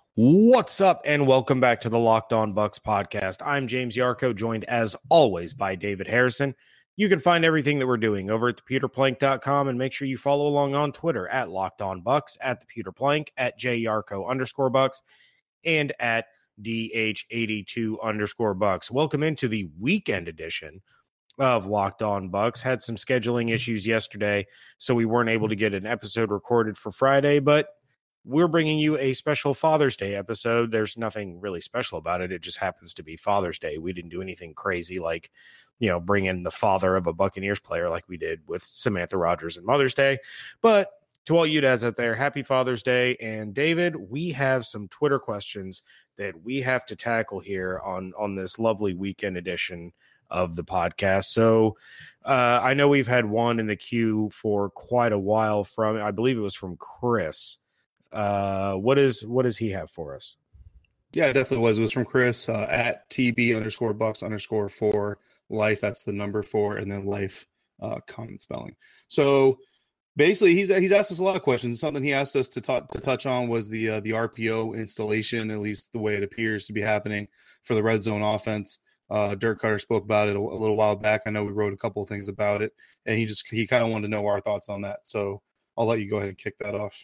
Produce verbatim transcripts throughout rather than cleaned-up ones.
What's up, and welcome back to the Locked On Bucks podcast. I'm James Yarko, joined as always by David Harrison. You can find everything that we're doing over at the pewter plank dot com, and make sure you follow along on Twitter at Locked On Bucks, at the Pewter Plank, at JYarko underscore Bucks, and at D H eighty-two underscore Bucks. Welcome into the weekend edition of Locked On Bucks. Had some scheduling issues yesterday, so we weren't able to get an episode recorded for Friday, but we're bringing you a special Father's Day episode. There's nothing really special about it. It just happens to be Father's Day. We didn't do anything crazy like, you know, bring in the father of a Buccaneers player like we did with Samantha Rogers and Mother's Day. But to all you dads out there, happy Father's Day. And David, we have some Twitter questions that we have to tackle here on, on this lovely weekend edition of the podcast. So uh, I know we've had one in the queue for quite a while from, I believe it was from Chris. Uh, what is what does he have for us? Yeah, it definitely was. It was from Chris uh, at T B underscore Bucks underscore four life. That's the number four, and then life uh, common spelling. So basically, he's he's asked us a lot of questions. Something he asked us to, ta- to touch on was the uh, the R P O installation, at least the way it appears to be happening for the red zone offense. Uh, Dirk Cutter spoke about it a, a little while back. I know we wrote a couple of things about it, and he just he kind of wanted to know our thoughts on that. So I'll let you go ahead and kick that off.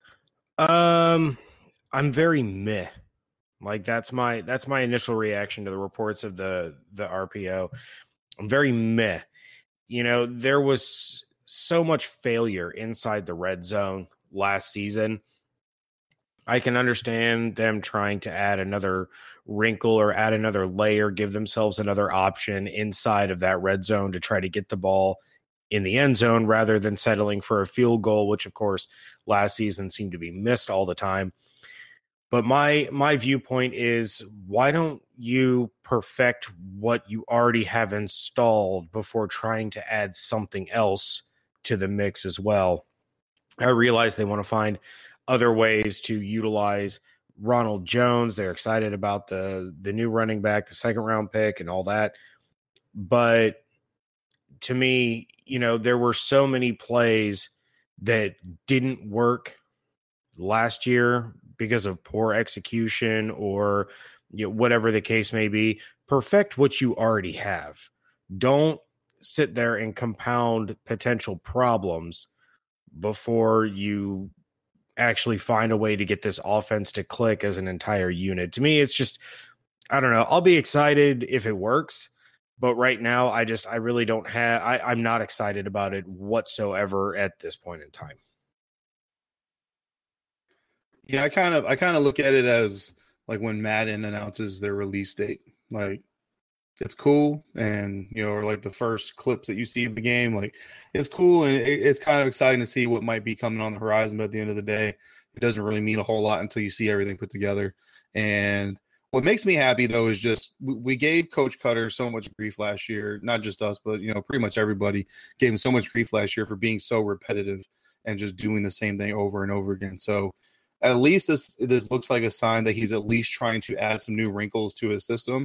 Um, I'm very meh. Like that's my that's my initial reaction to the reports of the the R P O. I'm very meh. You know, there was so much failure inside the red zone last season. I can understand them trying to add another wrinkle or add another layer, give themselves another option inside of that red zone to try to get the ball in the end zone rather than settling for a field goal, which of course last season seemed to be missed all the time. But my my viewpoint is, why don't you perfect what you already have installed before trying to add something else to the mix as well? I realize they want to find other ways to utilize Ronald Jones. They're excited about the the new running back, the second round pick and all that. But to me, you know, there were so many plays that didn't work last year because of poor execution or, you know, whatever the case may be. Perfect what you already have. Don't sit there and compound potential problems before you actually find a way to get this offense to click as an entire unit. To me, it's just, I don't know. I'll be excited if it works. But right now, I just, I really don't have, I, I'm not excited about it whatsoever at this point in time. Yeah, I kind of, I kind of look at it as like when Madden announces their release date. Like, it's cool, and you know, or like the first clips that you see of the game, like it's cool, and it, it's kind of exciting to see what might be coming on the horizon. But at the end of the day, it doesn't really mean a whole lot until you see everything put together. And what makes me happy, though, is just we gave Coach Cutter so much grief last year, not just us, but, you know, pretty much everybody gave him so much grief last year for being so repetitive and just doing the same thing over and over again. So at least this this looks like a sign that he's at least trying to add some new wrinkles to his system.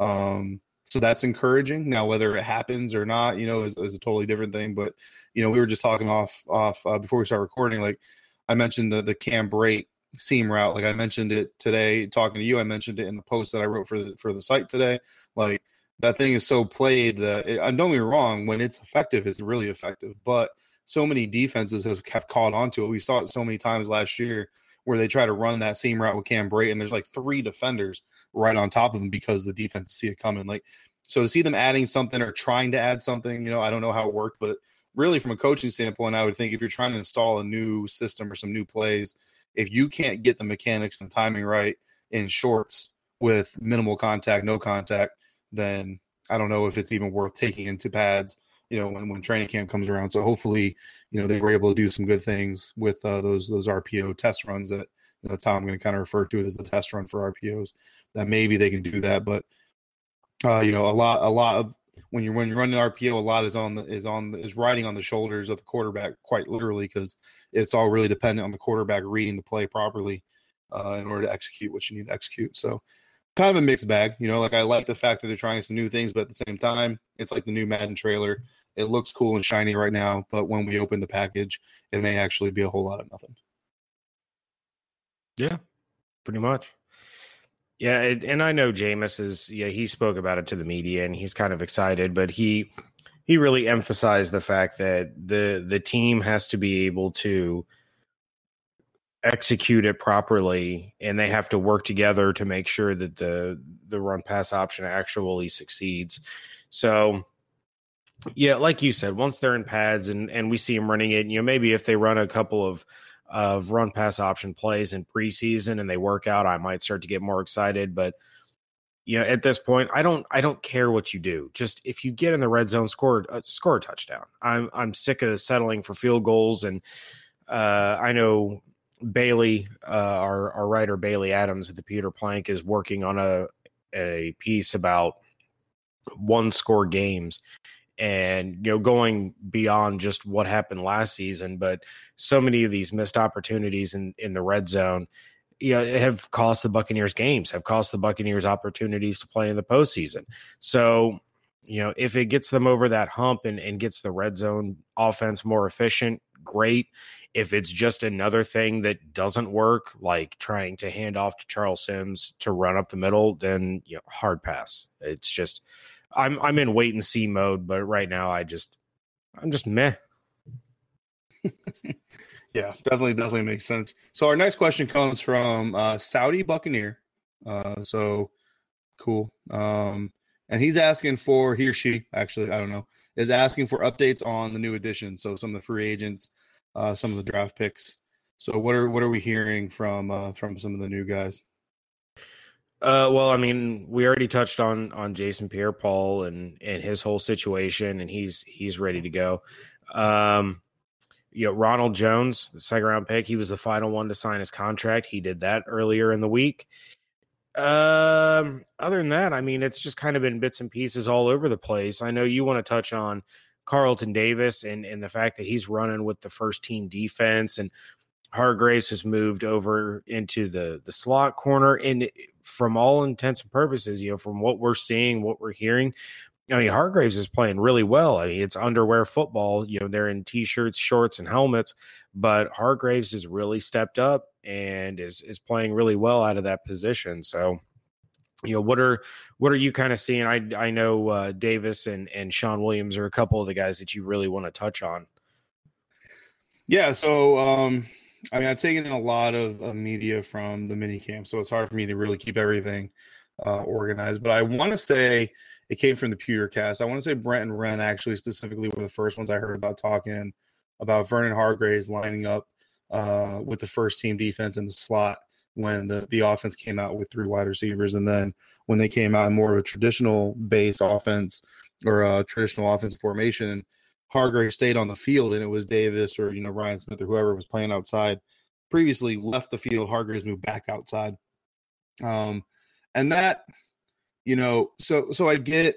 Um, so that's encouraging. Now, whether it happens or not, you know, is, is a totally different thing. But, you know, we were just talking off off uh, before we start recording. Like I mentioned the the Cam Brate seam route. Like I mentioned it today talking to you. I mentioned it in the post that I wrote for the, for the site today. Like that thing is so played that it, don't get me wrong, when it's effective, it's really effective. But so many defenses have, have caught on to it. We saw it so many times last year where they try to run that seam route with Cam Brate, and there's like three defenders right on top of him because the defense see it coming. Like, so to see them adding something or trying to add something, you know, I don't know how it worked, but really from a coaching standpoint, I would think if you're trying to install a new system or some new plays, if you can't get the mechanics and timing right in shorts with minimal contact, no contact, then I don't know if it's even worth taking into pads, you know, when, when training camp comes around. So hopefully, you know, they were able to do some good things with uh, those those R P O test runs. That, you know, that's how I'm going to kind of refer to it, as the test run for R P Os. That maybe they can do that, but uh, you know, a lot a lot of when you're when you're running R P O, a lot is on the is on the, is riding on the shoulders of the quarterback, quite literally, because it's all really dependent on the quarterback reading the play properly uh, in order to execute what you need to execute. So kind of a mixed bag, you know, like I like the fact that they're trying some new things, but at the same time, it's like the new Madden trailer. It looks cool and shiny right now, but when we open the package, it may actually be a whole lot of nothing. Yeah. pretty much. Yeah, it, and I know Jameis is, yeah, he spoke about it to the media and he's kind of excited, but he he really emphasized the fact that the the team has to be able to execute it properly, and they have to work together to make sure that the the run pass option actually succeeds. So yeah, like you said, once they're in pads and and we see them running it, you know, maybe if they run a couple of of run pass option plays in preseason and they work out, I might start to get more excited. But you know, at this point, I don't I don't care what you do. Just if you get in the red zone, score uh, score a touchdown. I'm I'm sick of settling for field goals, and uh, I know Bailey, uh, our our writer Bailey Adams at the Peter Plank is working on a a piece about one score games. And, you know, going beyond just what happened last season, but so many of these missed opportunities in, in the red zone, you know, have cost the Buccaneers games, have cost the Buccaneers opportunities to play in the postseason. So, you know, if it gets them over that hump and, and gets the red zone offense more efficient, great. If it's just another thing that doesn't work, like trying to hand off to Charles Sims to run up the middle, then, you know, hard pass. It's just, I'm I'm in wait and see mode, but right now I just I'm just meh. Yeah, definitely, definitely makes sense. So our next question comes from uh, Saudi Buccaneer. Uh, so cool. Um, and he's asking for he or she actually I don't know is asking for updates on the new additions. So some of the free agents, uh, some of the draft picks. So what are what are we hearing from uh, from some of the new guys? Uh, well, I mean, we already touched on on Jason Pierre-Paul and and his whole situation, and he's he's ready to go. Um, you know, Ronald Jones, the second round pick, he was the final one to sign his contract. He did that earlier in the week. Um, other than that, I mean, it's just kind of been bits and pieces all over the place. I know you want to touch on Carlton Davis and and the fact that he's running with the first team defense, and Hargreaves has moved over into the the slot corner, and from all intents and purposes, you know, from what we're seeing, what we're hearing, I mean, Hargreaves is playing really well. I mean, it's underwear football. You know, they're in t-shirts, shorts, and helmets, but Hargreaves has really stepped up and is is playing really well out of that position. So, you know, what are what are you kind of seeing? I I know uh, Davis and and Sean Williams are a couple of the guys that you really want to touch on. Yeah, so um, I mean, I've taken in a lot of, of media from the mini camp, so it's hard for me to really keep everything uh, organized. But I want to say it came from the Pewtercast. I want to say Brent and Ren actually specifically were the first ones I heard about talking about Vernon Hargreaves lining up uh, with the first team defense in the slot when the, the offense came out with three wide receivers. And then when they came out in more of a traditional base offense or a traditional offense formation, Hargreaves stayed on the field, and it was Davis or, you know, Ryan Smith or whoever was playing outside previously left the field. Hargreaves moved back outside. Um, and that, you know, so so I get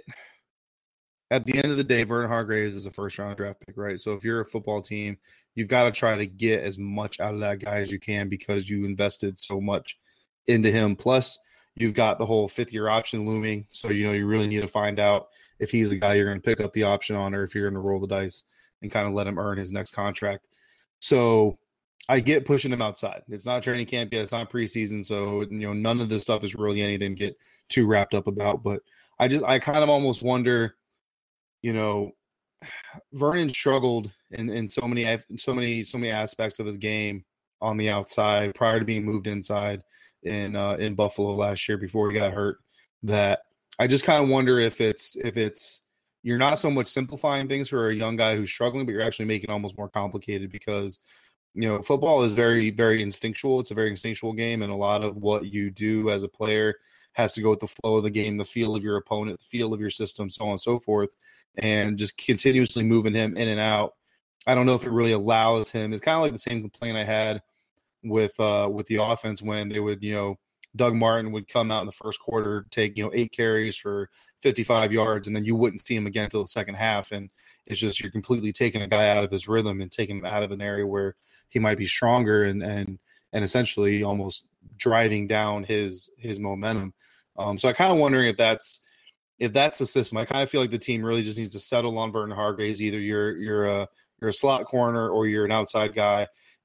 at the end of the day, Vernon Hargreaves is a first round draft pick, right? So if you're a football team, you've got to try to get as much out of that guy as you can because you invested so much into him. Plus, you've got the whole fifth year option looming. So, you know, you really need to find out if he's the guy you're going to pick up the option on, or if you're going to roll the dice and kind of let him earn his next contract. So I get pushing him outside. It's not training camp yet. It's not preseason. So, you know, none of this stuff is really anything to get too wrapped up about. But I just, I kind of almost wonder, you know, Vernon struggled in, in so many, so many, so many aspects of his game on the outside prior to being moved inside in, uh, in Buffalo last year before he got hurt, that I just kind of wonder if it's if it's you're not so much simplifying things for a young guy who's struggling, but you're actually making it almost more complicated because, you know, football is very, very instinctual. It's a very instinctual game, and a lot of what you do as a player has to go with the flow of the game, the feel of your opponent, the feel of your system, so on and so forth, and just continuously moving him in and out. I don't know if it really allows him. It's kind of like the same complaint I had with uh, with the offense when they would, you know, Doug Martin would come out in the first quarter, take, you know, eight carries for fifty-five yards, and then you wouldn't see him again until the second half. And it's just you're completely taking a guy out of his rhythm and taking him out of an area where he might be stronger and and and essentially almost driving down his his momentum. Um, so I kind of wondering if that's if that's the system. I kind of feel like the team really just needs to settle on Vernon Hargreaves. Either you're you're a you're a slot corner or you're an outside guy.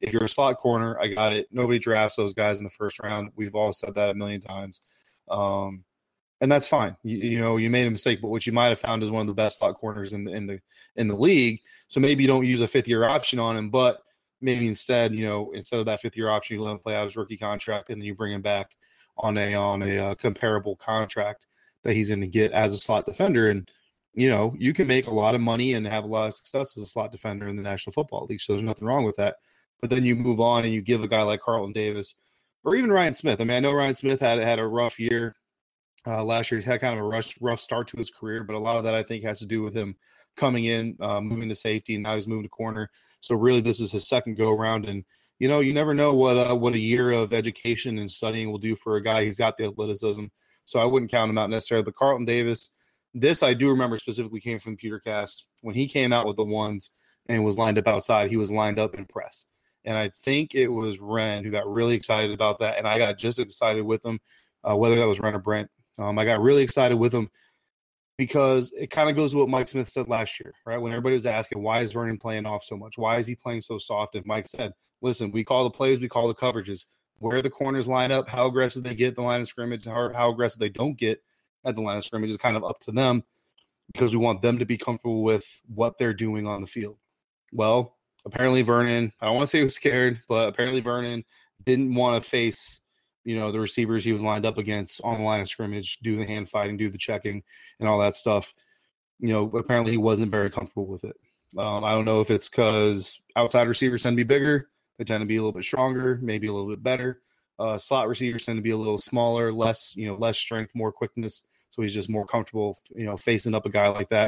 if you're a slot corner, I got it. Nobody drafts those guys in the first round. We've all said that a million times. Um, and that's fine. You, you know, you made a mistake, but what you might have found is one of the best slot corners in the in the in the league. So maybe you don't use a fifth year option on him, but maybe instead, you know, instead of that fifth year option, you let him play out his rookie contract, and then you bring him back on a on a uh, comparable contract that he's going to get as a slot defender. And you know, you can make a lot of money and have a lot of success as a slot defender in the National Football League. So there's nothing wrong with that. But then you move on and you give a guy like Carlton Davis or even Ryan Smith. I mean, I know Ryan Smith had had a rough year uh, last year. He's had kind of a rush, rough start to his career, but a lot of that I think has to do with him coming in, uh, moving to safety, and now he's moving to corner. So really, this is his second go around, and you know, you never know what uh, what a year of education and studying will do for a guy. He's got the athleticism, so I wouldn't count him out necessarily. But Carlton Davis, this I do remember specifically came from PewterCast when he came out with the ones and was lined up outside. He was lined up in press. And I think it was Ren who got really excited about that. And I got just excited with him, uh, whether that was Ren or Brent. Um, I got really excited with him because it kind of goes to what Mike Smith said last year, right? When everybody was asking, why is Vernon playing off so much? Why is he playing so soft? And Mike said, listen, we call the plays, we call the coverages. Where the corners line up, how aggressive they get at the line of scrimmage, how, how aggressive they don't get at the line of scrimmage is kind of up to them because we want them to be comfortable with what they're doing on the field. Well, apparently Vernon, I don't want to say he was scared, but apparently Vernon didn't want to face, you know, the receivers he was lined up against on the line of scrimmage, do the hand fighting, do the checking and all that stuff. You know, apparently he wasn't very comfortable with it. Um, I don't know if it's because outside receivers tend to be bigger. They tend to be a little bit stronger, maybe a little bit better. Uh, slot receivers tend to be a little smaller, less, you know, less strength, more quickness. So he's just more comfortable, you know, facing up a guy like that.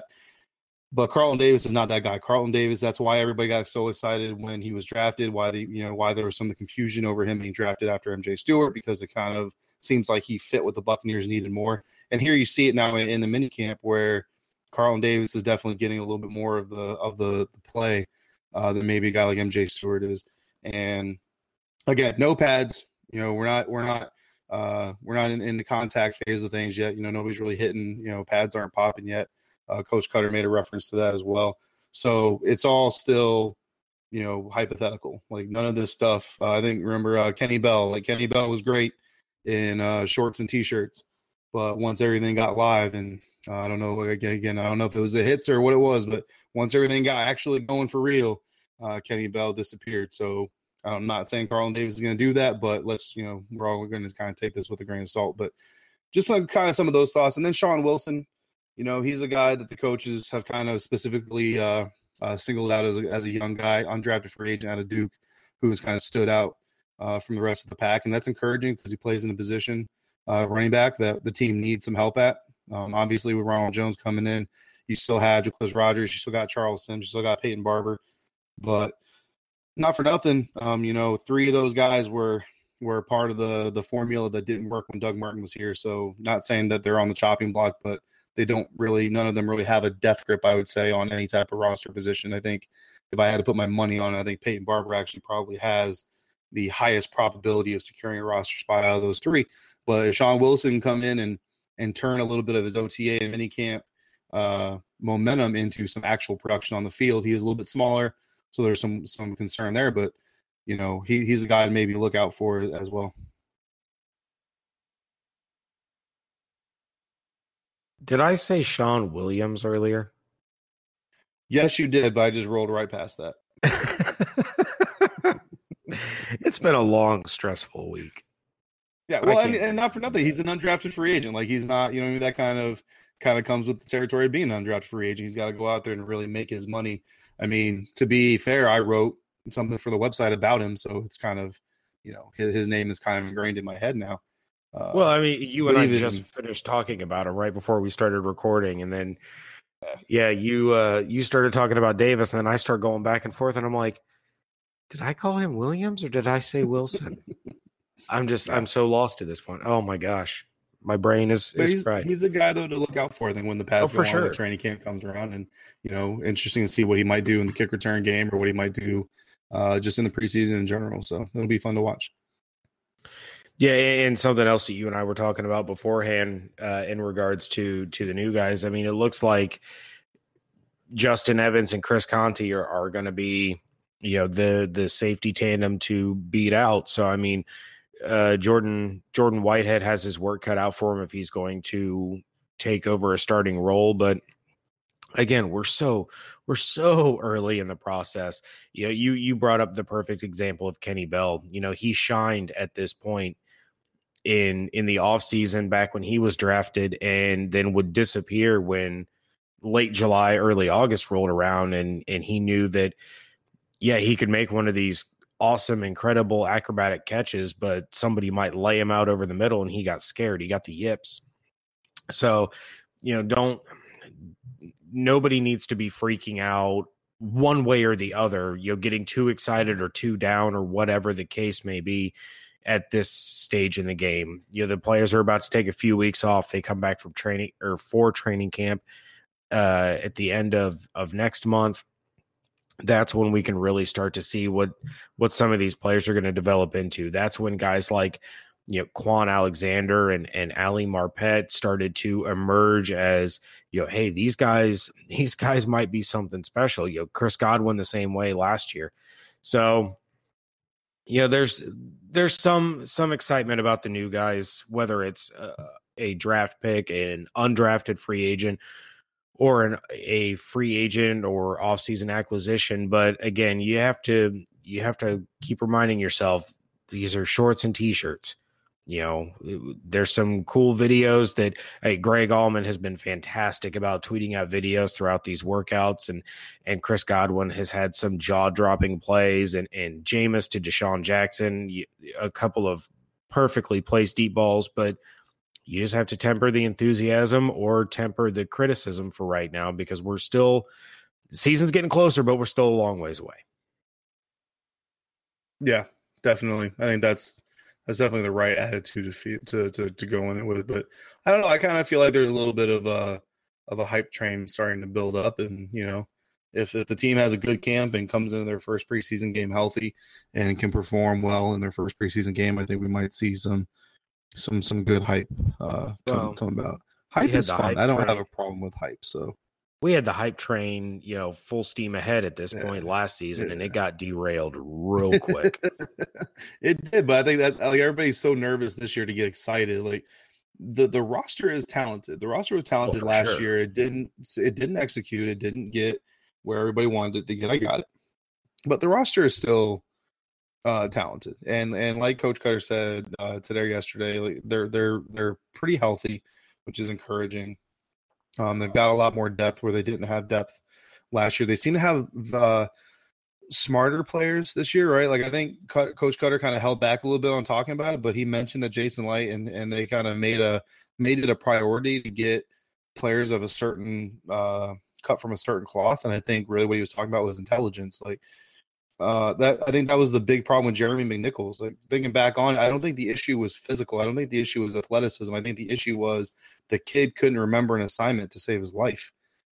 But Carlton Davis is not that guy. Carlton Davis, that's why everybody got so excited when he was drafted, why the, you know, why there was some of the confusion over him being drafted after M J Stewart, because it kind of seems like he fit what the Buccaneers needed more. And here you see it now in, in the minicamp where Carlton Davis is definitely getting a little bit more of the of the, the play uh, than maybe a guy like M J Stewart is. And again, no pads. You know, we're not we're not uh, we're not in, in the contact phase of things yet. You know, nobody's really hitting. You know, pads aren't popping yet. Uh, Coach Cutter made a reference to that as well. So it's all still, you know, hypothetical. Like none of this stuff. Uh, I think remember uh, Kenny Bell. Like Kenny Bell was great in uh, shorts and t-shirts, but once everything got live, and uh, I don't know again, again, I don't know if it was the hits or what it was, but once everything got actually going for real, uh, Kenny Bell disappeared. So I'm not saying Carlton Davis is going to do that, but let's, you know, we're all going to kind of take this with a grain of salt. But just like kind of some of those thoughts, and then Sean Wilson. You know, he's a guy that the coaches have kind of specifically uh, uh, singled out as a, as a young guy, undrafted free agent out of Duke, who has kind of stood out uh, from the rest of the pack. And that's encouraging because he plays in a position, uh, running back, that the team needs some help at. Um, obviously, with Ronald Jones coming in, you still have Jaquez Rogers, you still got Charles Sims, you still got Peyton Barber. But not for nothing, um, you know, three of those guys were were part of the the formula that didn't work when Doug Martin was here. So not saying that they're on the chopping block, but they don't really, none of them really have a death grip, I would say, on any type of roster position. I think if I had to put my money on it, I think Peyton Barber actually probably has the highest probability of securing a roster spot out of those three. But if Sean Wilson can come in and and turn a little bit of his O T A and minicamp uh, momentum into some actual production on the field, he is a little bit smaller, so there's some some concern there. But, you know, he he's a guy to maybe look out for as well. Did I say Sean Williams earlier? Yes, you did, but I just rolled right past that. It's been a long, stressful week. Yeah, well, and, and not for nothing, he's an undrafted free agent. Like he's not, you know, that kind of kind of comes with the territory of being an undrafted free agent. He's got to go out there and really make his money. I mean, to be fair, I wrote something for the website about him, so it's kind of, you know, his, his name is kind of ingrained in my head now. Uh, well, I mean, you and I even, just finished talking about him right before we started recording, and then, yeah, you uh, you started talking about Davis, and then I start going back and forth, and I'm like, did I call him Williams or did I say Wilson? I'm just, I'm so lost at this point. Oh my gosh, my brain is, is he's, fried. He's a guy though to look out for. I think when the pads oh, for go sure. on, the training camp comes around, and you know, interesting to see what he might do in the kick return game or what he might do uh, just in the preseason in general. So it'll be fun to watch. Yeah, and something else that you and I were talking about beforehand uh, in regards to to the new guys. I mean, it looks like Justin Evans and Chris Conte are, are going to be you know, the the safety tandem to beat out. So I mean, uh, Jordan Jordan Whitehead has his work cut out for him if he's going to take over a starting role. But again, we're so we're so early in the process. You know, you you brought up the perfect example of Kenny Bell. You know, he shined at this point in in the offseason back when he was drafted, and then would disappear when late July, early August rolled around, and and he knew that, yeah, he could make one of these awesome, incredible acrobatic catches, but somebody might lay him out over the middle, and he got scared. He got the yips. So, you know, don't nobody needs to be freaking out one way or the other, you know, getting too excited or too down or whatever the case may be at this stage in the game. You know, the players are about to take a few weeks off. They come back from training or for training camp uh, at the end of, of next month. That's when we can really start to see what, what some of these players are going to develop into. That's when guys like, you know, Quan Alexander and, and Ali Marpet started to emerge as, you know, hey, these guys, these guys might be something special. You know, Chris Godwin the same way last year. So, you know, there's, there's some, some excitement about the new guys, whether it's a, a draft pick, an undrafted free agent, or an, a free agent or offseason acquisition. But again, you have to, you have to keep reminding yourself, these are shorts and t-shirts. You know, there's some cool videos that hey, Greg Allman has been fantastic about tweeting out videos throughout these workouts. And, and Chris Godwin has had some jaw dropping plays, and, and Jameis to Deshaun Jackson, a couple of perfectly placed deep balls, but you just have to temper the enthusiasm or temper the criticism for right now, because we're still, the season's getting closer, but we're still a long ways away. Yeah, definitely. I think that's, That's definitely the right attitude to, to to to go in it with. But I don't know. I kind of feel like there's a little bit of a of a hype train starting to build up. And, you know, if, if the team has a good camp and comes into their first preseason game healthy and can perform well in their first preseason game, I think we might see some some some good hype uh, come, well, come about. Hype is fun. Hype I don't train. have a problem with hype. So we had the hype train, you know, full steam ahead at this point yeah. last season, yeah. and it got derailed real quick. It did, but I think that's like everybody's so nervous this year to get excited. Like the the roster is talented. The roster was talented well, last sure. year. It didn't it didn't execute. It didn't get where everybody wanted it to get. I got it, but the roster is still uh, talented. And and like Coach Cutter said uh, today or yesterday, like they're they're they're pretty healthy, which is encouraging. Um, they've got a lot more depth where they didn't have depth last year. They seem to have uh, smarter players this year, right? Like I think Cut, Coach Cutter kind of held back a little bit on talking about it, but he mentioned that Jason Light and, and they kind of made a made it a priority to get players of a certain uh, cut from a certain cloth. And I think really what he was talking about was intelligence. Like uh, that, I think that was the big problem with Jeremy McNichols. Like thinking back on, I don't think the issue was physical. I don't think the issue was athleticism. I think the issue was the kid couldn't remember an assignment to save his life.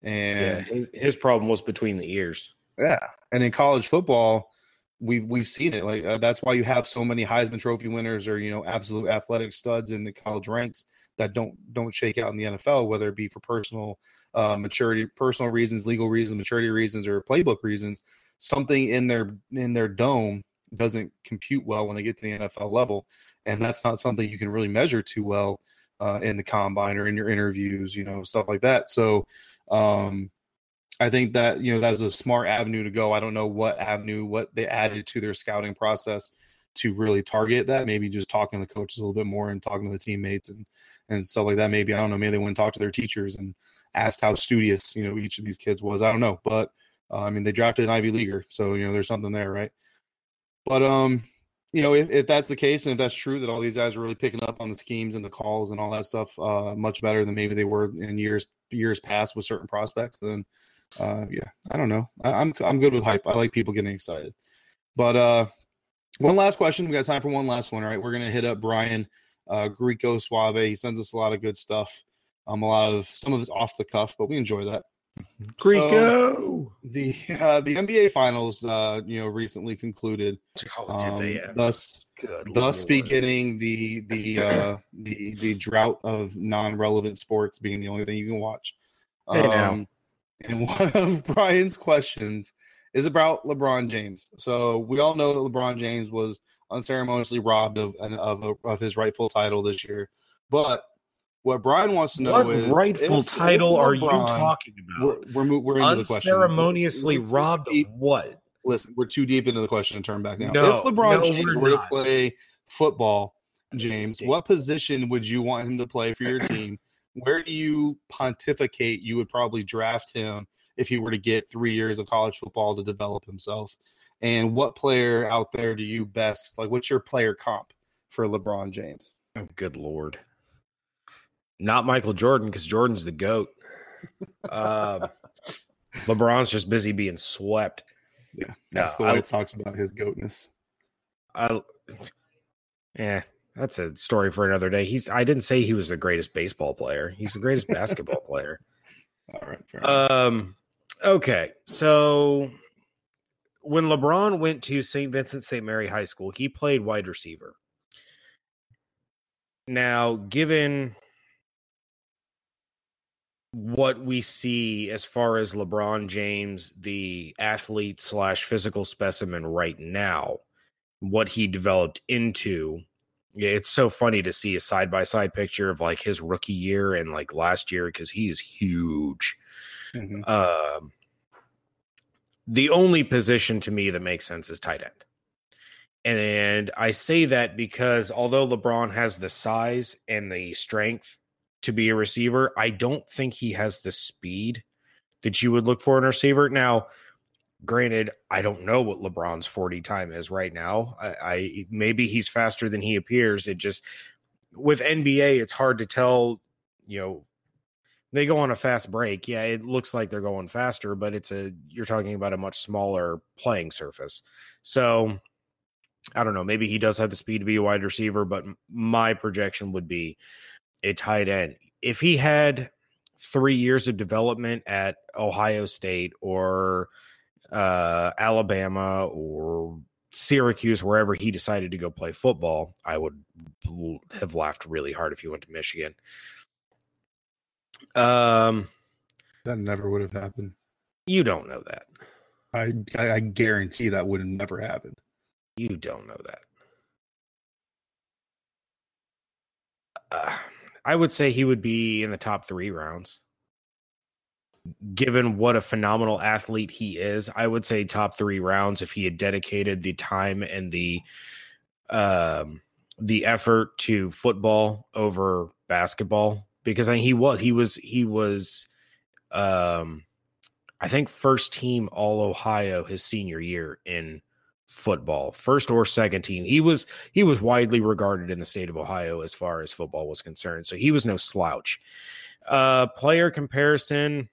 And yeah, his, his problem was between the ears. Yeah. And in college football, we've, we've seen it. Like uh, that's why you have so many Heisman Trophy winners or, you know, absolute athletic studs in the college ranks that don't, don't shake out in the N F L, whether it be for personal uh, maturity, personal reasons, legal reasons, maturity reasons, or playbook reasons. Something in their, in their dome doesn't compute well when they get to the N F L level. And that's not something you can really measure too well uh, in the combine or in your interviews, you know, stuff like that. So um, I think that, you know, that was a smart avenue to go. I don't know what avenue, what they added to their scouting process to really target that. Maybe just talking to the coaches a little bit more and talking to the teammates and, and stuff like that. Maybe, I don't know, maybe they went and talked to their teachers and asked how studious, you know, each of these kids was. I don't know, but Uh, I mean, they drafted an Ivy Leaguer, so, you know, there's something there, right? But, um, you know, if, if that's the case and if that's true that all these guys are really picking up on the schemes and the calls and all that stuff uh, much better than maybe they were in years years past with certain prospects, then, uh, yeah, I don't know. I, I'm I'm good with hype. I like people getting excited. But uh, one last question. We got time for one last one, all right? We're going to hit up Brian uh, Greco Suave. He sends us a lot of good stuff. Um, a lot of some of it's off the cuff, but we enjoy that. Greco. So, the uh, the N B A Finals, uh, you know, recently concluded. Oh, did they? Um, thus, Good thus Lord. beginning the the uh, the the drought of non-relevant sports being the only thing you can watch. Hey, now. Um, and one of Brian's questions is about LeBron James. So we all know that LeBron James was unceremoniously robbed of of, of his rightful title this year. But what Brian wants to know what is rightful if, title if LeBron, are you talking about? We're we're, we're into the question. Unceremoniously We're, we're robbed of what? Listen, we're too deep into the question to turn back now. No, if LeBron no, James we're were not. to play football, James, what position would you want him to play for your team? Where do you pontificate you would probably draft him if he were to get three years of college football to develop himself? And what player out there do you best, like, what's your player comp for LeBron James? Oh, good Lord. Not Michael Jordan, because Jordan's the GOAT. uh, LeBron's just busy being swept. Yeah, that's no, the way I, it talks about his GOATness. I, yeah, that's a story for another day. He's. I didn't say he was the greatest baseball player. He's the greatest basketball player. All right. Fair enough. Um. Okay, so when LeBron went to Saint Vincent Saint Mary High School, he played wide receiver. Now, given what we see as far as LeBron James, the athlete slash physical specimen right now, what he developed into, it's so funny to see a side-by-side picture of like his rookie year and like last year, because he is huge. Mm-hmm. Um, the only position to me that makes sense is tight end. And I say that because although LeBron has the size and the strength to be a receiver, I don't think he has the speed that you would look for in a receiver. Now, granted, I don't know what LeBron's forty time is right now. I, I maybe he's faster than he appears. It just, with N B A, it's hard to tell. You know, they go on a fast break. Yeah, it looks like they're going faster, but it's a you're talking about a much smaller playing surface. So I don't know. Maybe he does have the speed to be a wide receiver, but my projection would be a tight end. If he had three years of development at Ohio State or uh, Alabama or Syracuse, wherever he decided to go play football, I would have laughed really hard if he went to Michigan. Um, that never would have happened. You don't know that. I I, I guarantee that would have never happened. You don't know that. Uh, I would say he would be in the top three rounds. Given what a phenomenal athlete he is, I would say top three rounds if he had dedicated the time and the um, the effort to football over basketball. Because I mean, he was he was he was um, I think first team All Ohio his senior year in football, first or second team. He was he was widely regarded in the state of Ohio as far as football was concerned. So he was no slouch. Uh, player comparison,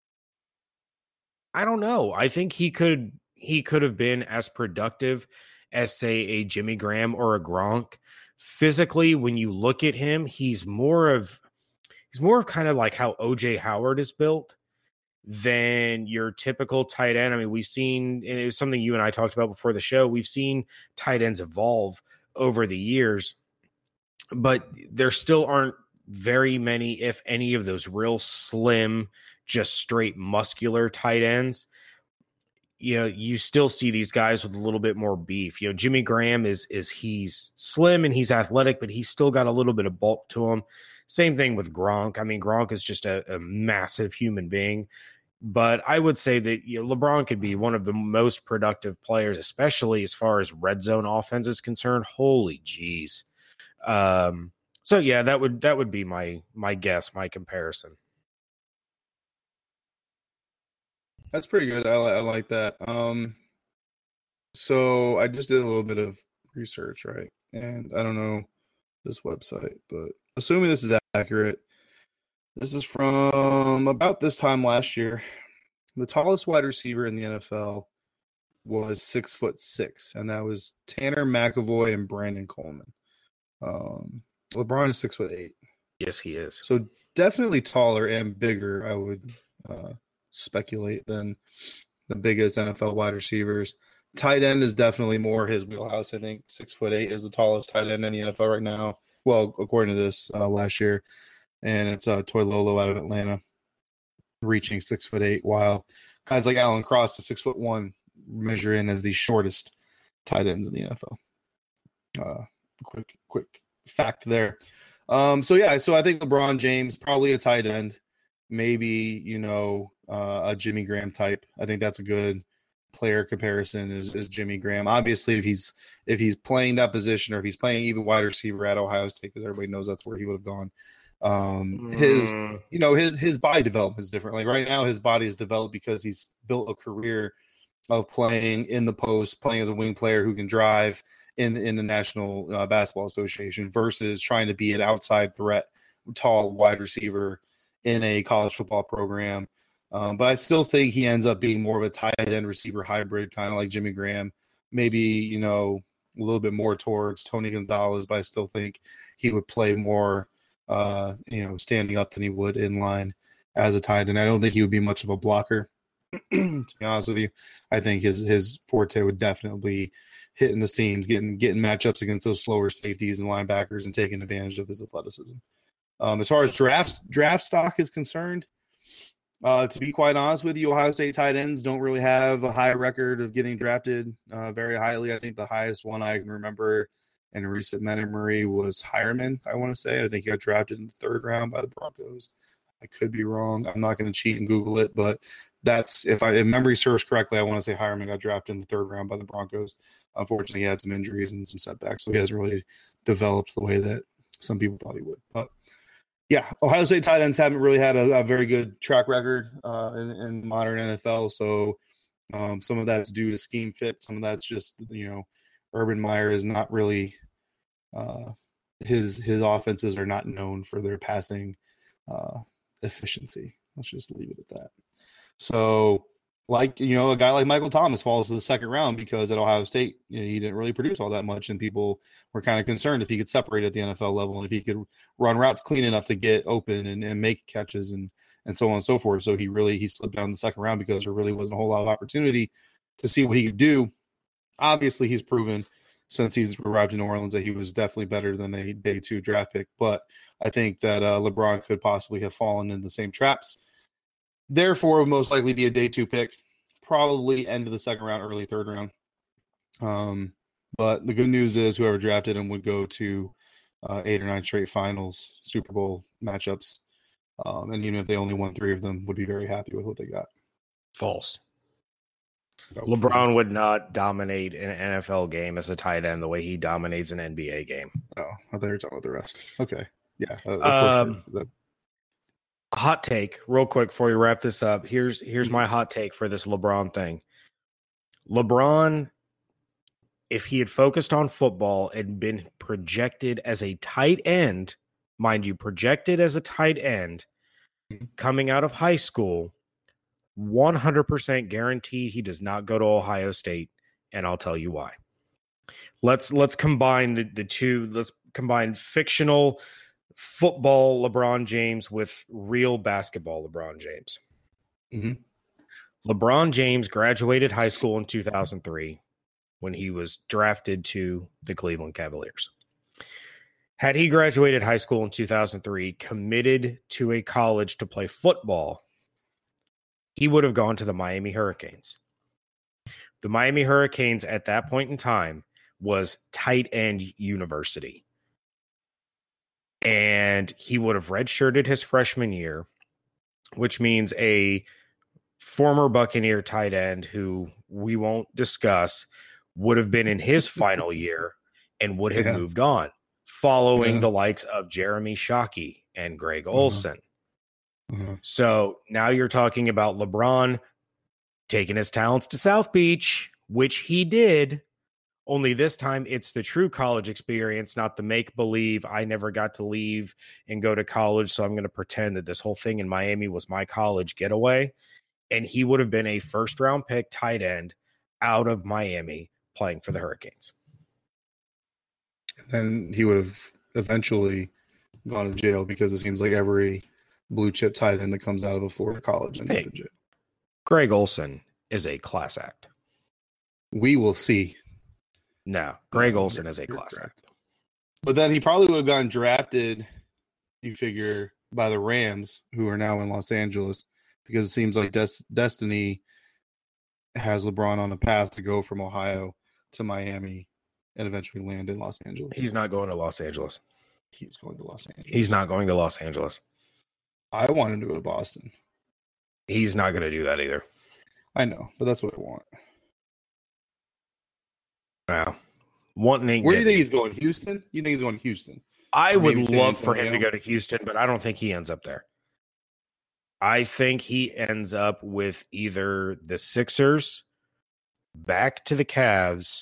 I don't know. I think he could he could have been as productive as, say, a Jimmy Graham or a Gronk. Physically, when you look at him, he's more of he's more of kind of like how O J Howard is built than your typical tight end. I mean, we've seen, and it was something you and I talked about before the show, we've seen tight ends evolve over the years, but there still aren't very many, if any, of those real slim, just straight muscular tight ends. You know, you still see these guys with a little bit more beef. You know, Jimmy Graham is, is he's slim and he's athletic, but he's still got a little bit of bulk to him. Same thing with Gronk. I mean, Gronk is just a, a massive human being. But I would say that, you know, LeBron could be one of the most productive players, especially as far as red zone offense is concerned. Holy geez. Um, so yeah, that would that would be my my guess, my comparison. That's pretty good. I, I like that. Um, so I just did a little bit of research, right? And I don't know this website, but assuming this is accurate, this is from about this time last year. The tallest wide receiver in the N F L was six foot six, and that was Tanner McAvoy and Brandon Coleman. Um, LeBron is six foot eight. Yes, he is. So definitely taller and bigger, I would uh, speculate, than the biggest N F L wide receivers. Tight end is definitely more his wheelhouse. I think six foot eight is the tallest tight end in the N F L right now. Well, according to this uh, last year. And it's uh, Toy Lolo out of Atlanta, reaching six foot eight, while guys like Alan Cross is six foot one. measure in as the shortest tight ends in the N F L. Uh, quick, quick fact there. Um, so yeah, so I think LeBron James probably a tight end, maybe you know uh, a Jimmy Graham type. I think that's a good player comparison. Is, is Jimmy Graham? Obviously, if he's if he's playing that position or if he's playing even wide receiver at Ohio State, because everybody knows that's where he would have gone. Um, his Mm. you know his his body development is different. Like right now, his body is developed because he's built a career of playing in the post, playing as a wing player who can drive in in the National uh, Basketball Association versus trying to be an outside threat, tall wide receiver in a college football program. Um, but I still think he ends up being more of a tight end receiver hybrid, kind of like Jimmy Graham. Maybe you know a little bit more towards Tony Gonzalez, but I still think he would play more. Uh, you know, standing up than he would in line as a tight end. I don't think he would be much of a blocker, to be honest with you. I think his his forte would definitely be hitting the seams, getting getting matchups against those slower safeties and linebackers, and taking advantage of his athleticism. Um, as far as draft draft stock is concerned, uh, to be quite honest with you, Ohio State tight ends don't really have a high record of getting drafted uh, very highly. I think the highest one I can remember in recent memory was Hireman, I want to say. I think he got drafted in the third round by the Broncos. I could be wrong. I'm not going to cheat and Google it, but that's if I if memory serves correctly, I want to say Hireman got drafted in the third round by the Broncos. Unfortunately, he had some injuries and some setbacks, so he hasn't really developed the way that some people thought he would. But yeah, Ohio State tight ends haven't really had a, a very good track record uh, in, in modern N F L. So um, some of that's due to scheme fit. Some of that's just, you know, Urban Meyer is not really uh, his his offenses are not known for their passing uh, efficiency. Let's just leave it at that. So, like, you know, a guy like Michael Thomas falls to the second round because at Ohio State, you know, he didn't really produce all that much, and people were kind of concerned if he could separate at the N F L level and if he could run routes clean enough to get open and, and make catches and and so on and so forth. So he really he slipped down in the second round because there really wasn't a whole lot of opportunity to see what he could do. Obviously, he's proven since he's arrived in New Orleans that he was definitely better than a day two draft pick. But I think that uh, LeBron could possibly have fallen in the same traps. Therefore, would most likely be a day two pick, probably end of the second round, early third round. Um, but the good news is whoever drafted him would go to uh, eight or nine straight finals, Super Bowl matchups. Um, and even if they only won three of them, would be very happy with what they got. False. So, LeBron would not dominate an N F L game as a tight end the way he dominates an N B A game. Oh, I thought you were talking about the rest. Okay. Yeah. Uh, Um, sure. that, hot take, real quick before we wrap this up. Here's here's my hot take for this LeBron thing. LeBron, if he had focused on football and been projected as a tight end, mind you, projected as a tight end coming out of high school, one hundred percent guaranteed he does not go to Ohio State, and I'll tell you why. Let's let's combine the, the two. Let's combine fictional football LeBron James with real basketball LeBron James. mm-hmm. LeBron James graduated high school in two thousand three when he was drafted to the Cleveland Cavaliers. Had he graduated high school in two thousand three, committed to a college to play football, he would have gone to the Miami Hurricanes. The Miami Hurricanes at that point in time was tight end university. And he would have redshirted his freshman year, which means a former Buccaneer tight end who we won't discuss would have been in his final year and would have Yeah. moved on, following Yeah. the likes of Jeremy Shockey and Greg Olson. Uh-huh. So now you're talking about LeBron taking his talents to South Beach, which he did. Only this time it's the true college experience, not the make-believe. I never got to leave and go to college, so I'm going to pretend that this whole thing in Miami was my college getaway. And he would have been a first-round pick tight end out of Miami playing for the Hurricanes. And he would have eventually gone to jail because it seems like every blue chip tight end that comes out of a Florida college ends Hey. up in jail. Greg Olson is a class act. We will see. No, Greg No, Olson you're- is a you're class correct. act. But then he probably would have gotten drafted, you figure, by the Rams, who are now in Los Angeles, because it seems like Des- Destiny has LeBron on a path to go from Ohio to Miami and eventually land in Los Angeles. He's not going to Los Angeles. He's going to Los Angeles. He's not going to Los Angeles. I want him to go to Boston. He's not going to do that either. I know, but that's what I want. Wow. Wanting ain't Where do you getting- think he's going? Houston? You think he's going to Houston? I Or would maybe San love for him to Antonio? go to Houston, but I don't think he ends up there. I think he ends up with either the Sixers, back to the Cavs,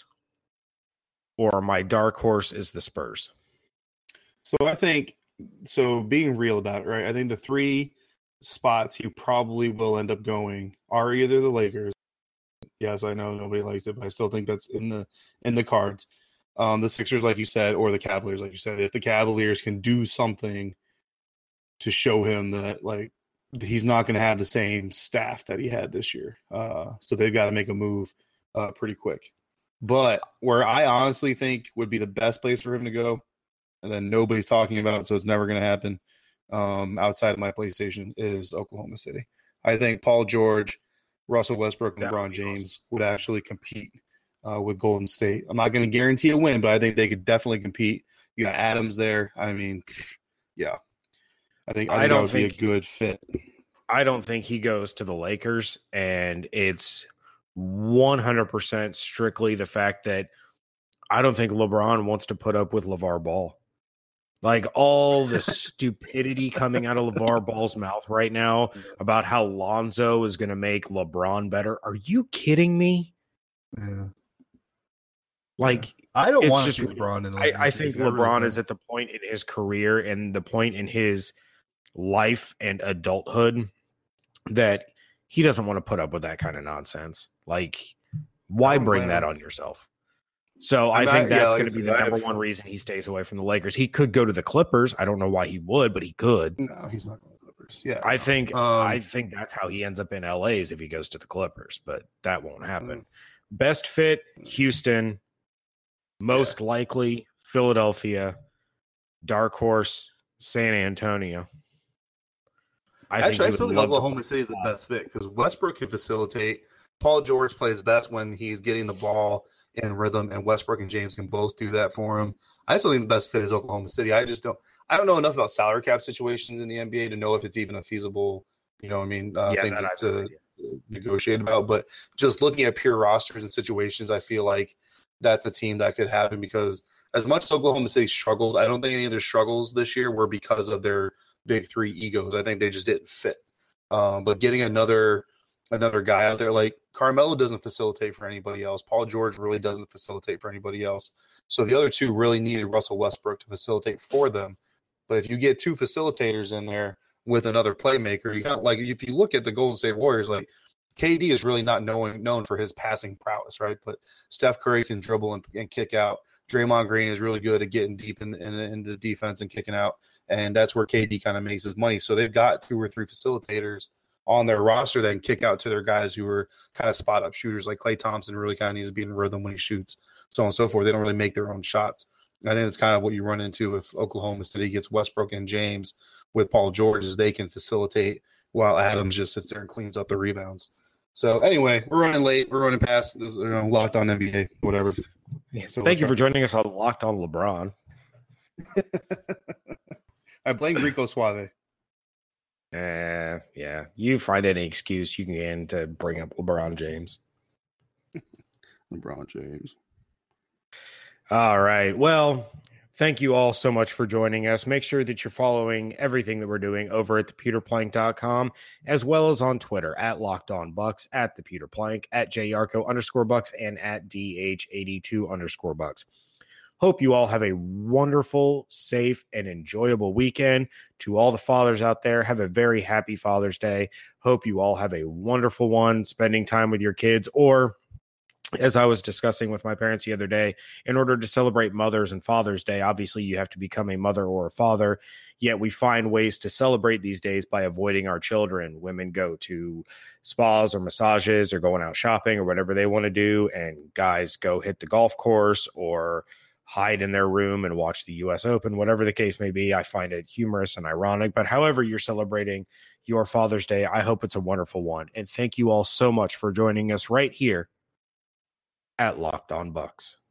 or my dark horse is the Spurs. So I think, so being real about it, right? I think the three spots he probably will end up going are either the Lakers. Yes, I know nobody likes it, but I still think that's in the in the cards. Um, the Sixers, like you said, or the Cavaliers, like you said. If the Cavaliers can do something to show him that, like, he's not going to have the same staff that he had this year, uh, so they've got to make a move uh, pretty quick. But where I honestly think would be the best place for him to go, and then nobody's talking about it, so it's never going to happen um, outside of my PlayStation, is Oklahoma City. I think Paul George, Russell Westbrook, and That would LeBron be James awesome. would actually compete uh, with Golden State. I'm not going to guarantee a win, but I think they could definitely compete. You got Adams there. I mean, pfft, yeah. I think, I I think don't that would think- be a good fit. I don't think he goes to the Lakers, and it's one hundred percent strictly the fact that I don't think LeBron wants to put up with LeVar Ball. Like, all the stupidity coming out of LeVar Ball's mouth right now about how Lonzo is going to make LeBron better. Are you kidding me? Yeah. Like, I don't It's want to just- see LeBron in the I, Lakers. I think really LeBron don't. is at the point in his career and the point in his life and adulthood that he doesn't want to put up with that kind of nonsense. Like, why I don't bring blame that him. on yourself? So I I'm think not- yeah, that's like going I to be said, the I number have- one reason he stays away from the Lakers. He could go to the Clippers. I don't know why he would, but he could. No, he's not going to the Clippers. Yeah. I think Um, I think that's how he ends up in L A is if he goes to the Clippers, but that won't happen. Mm. Best fit, Houston. Most likely, Philadelphia. Dark horse, San Antonio. I Actually, I he still would think love to- Oklahoma City is the best fit because Westbrook can facilitate. Paul George plays best when he's getting the ball in rhythm, and Westbrook and James can both do that for him. I still think the best fit is Oklahoma City. I just don't. I don't know enough about salary cap situations in the N B A to know if it's even a feasible, you know, what I mean, uh, Yeah, thing that I to, have to negotiate about. But just looking at pure rosters and situations, I feel like that's a team that could happen because as much as Oklahoma City struggled, I don't think any of their struggles this year were because of their big three egos. I think they just didn't fit. Um, but getting another another guy out there like Carmelo doesn't facilitate for anybody else. Paul George really doesn't facilitate for anybody else. So the other two really needed Russell Westbrook to facilitate for them. But if you get two facilitators in there with another playmaker, you got like if you look at the Golden State Warriors, like K D is really not known known for his passing prowess, right? But Steph Curry can dribble and, and kick out. Draymond Green is really good at getting deep in the, in, the, in the defense and kicking out, and that's where K D kind of makes his money. So they've got two or three facilitators on their roster that can kick out to their guys who are kind of spot up shooters. Like Klay Thompson really kind of needs to be in rhythm when he shoots, so on and so forth. They don't really make their own shots. I think that's kind of what you run into if Oklahoma City gets Westbrook and James with Paul George, is they can facilitate while Adams just sits there and cleans up the rebounds. So anyway, we're running late. We're running past this, you know, locked on N B A, whatever. So Thank you we'll for try- joining us on Locked on LeBron. I blame Rico Suave. Eh, yeah. You find any excuse you can to bring up LeBron James. LeBron James. All right. Well, thank you all so much for joining us. Make sure that you're following everything that we're doing over at the pewter plank dot com, as well as on Twitter at Locked On Bucks, at the Pewter Plank, at JYarko underscore Bucks, and at D H eighty-two underscore Bucks. Hope you all have a wonderful, safe, and enjoyable weekend. To all the fathers out there, have a very happy Father's Day. Hope you all have a wonderful one spending time with your kids, or as I was discussing with my parents the other day, in order to celebrate Mother's and Father's Day, obviously you have to become a mother or a father, yet we find ways to celebrate these days by avoiding our children. Women go to spas or massages or going out shopping or whatever they want to do, and guys go hit the golf course or hide in their room and watch the U S Open, whatever the case may be. I find it humorous and ironic, but however you're celebrating your Father's Day, I hope it's a wonderful one. And thank you all so much for joining us right here at Locked On Bucks.